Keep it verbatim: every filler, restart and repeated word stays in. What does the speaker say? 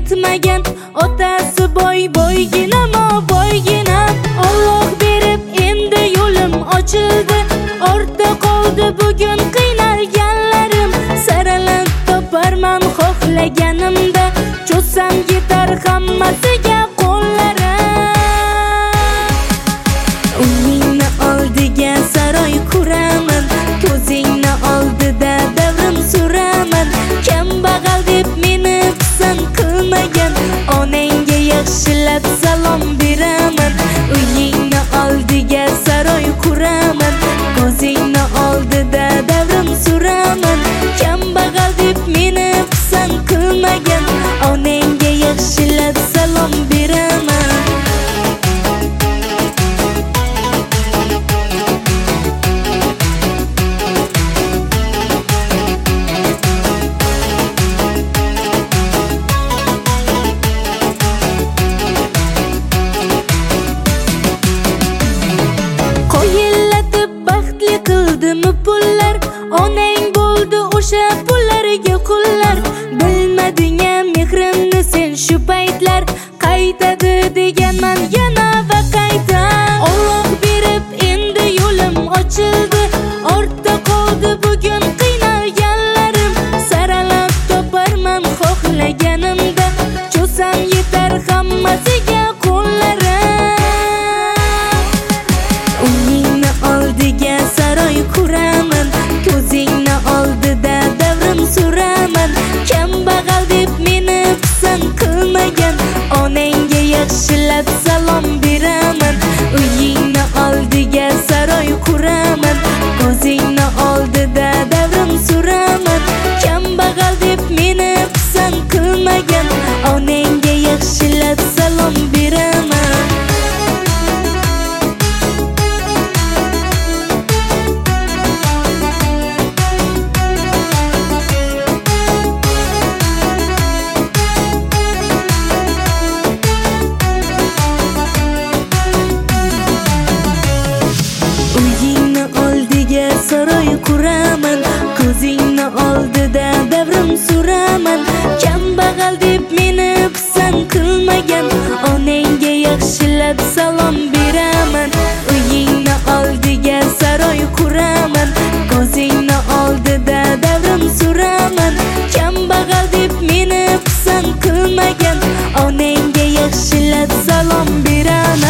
yetmagan. Otasi boy boyginam, boyginam. Alloh berib endi yo'lim ochildi. Ortda qoldi bugun qiynalganlarim. Saralab toparman xohlaganimda. Cho'sam yetar hammasiga qo'llarim. Uyingni oldiga saroy quraman, ko'zingni oldida davrim suraman. Kambag'al deb meni pisand qilmagan, onangga yaxshilab salom beraman. Uyingni oldiga saroy quraman, ko'zingni oldida davrim suraman. Kambag'al deb meni pisand qilmagan, onangga yaxshilab salom beraman. Qo'yillatib baxtli qildimi pullar, onang bo'ldi o'sha pullarga qullar. Bilmading-a mehrimni sen shu paytlar, qaytadi deganman yana va qayta. Alloh berib endi yo'lim ochildi, ortda qoldi bugun qiynalganlarim. Saralab toparman xohlaganimda, cho'sam yetar hammasiga qo'llarim. Uyingni oldiga saroy quraman, ko'zingni oldida davrim suraman. Kambag'al deb meni pisand qilmagan, onangga yaxshilab salom beraman. Uyingni oldiga saroy quraman, ko'zingni oldida davrim suraman. Kambag'al deb meni pisand qilmagan, onangga yaxshilab salom beraman. Uyingni oldiga saroy quraman, ko'zingni oldida davrim suraman. Kambag'al deb meni pisand qilmagan, onangga yaxshilab salom beraman. Uyingni oldiga saroy quraman, ko'zingni oldida davrim suraman. Kambag'al deb meni pisand qilmagan, onangga yaxshilab salom beraman.